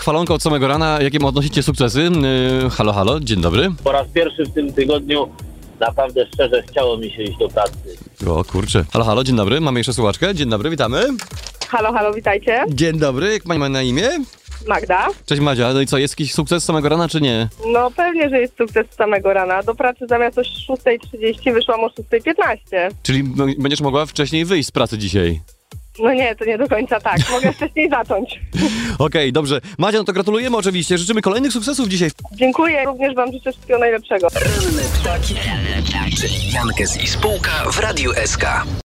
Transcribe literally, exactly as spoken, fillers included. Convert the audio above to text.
chwalonko od samego rana. Jakie odnosicie sukcesy? Yy, halo, halo, dzień dobry. Po raz pierwszy w tym tygodniu naprawdę szczerze chciało mi się iść do pracy. O kurczę. Halo, halo, dzień dobry. Mamy jeszcze słuchaczkę. Dzień dobry, witamy. Halo, halo, witajcie. Dzień dobry. Jak pani ma na imię? Magda. Cześć Madzia. No i co, jest jakiś sukces z samego rana, czy nie? No pewnie, że jest sukces z samego rana. Do pracy zamiast o szósta trzydzieści wyszłam o szósta piętnaście. Czyli b- będziesz mogła wcześniej wyjść z pracy dzisiaj. No nie, to nie do końca tak. Mogę wcześniej zacząć. Okej, dobrze. Madzia, no to gratulujemy oczywiście. Życzymy kolejnych sukcesów dzisiaj. Dziękuję. Również wam życzę wszystkiego najlepszego. Czyli Jankes i spółka w Radiu S K.